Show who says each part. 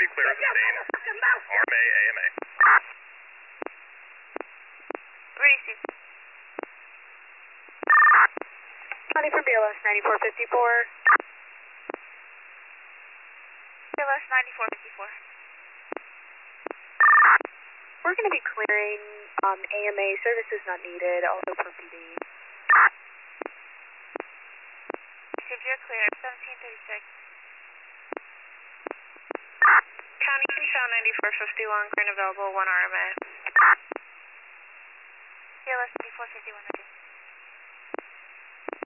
Speaker 1: you clear of the scene. RMA, AMA.
Speaker 2: Ready, Steve.
Speaker 3: County from BLS 9454.
Speaker 2: BLS 9454.
Speaker 3: We're going to be clearing AMA. Service is not needed, also for PD.
Speaker 2: Steve, you're clear. 1736.
Speaker 3: County from Shaw 9451. Crane available, 1 RMA.
Speaker 2: BLS 9451.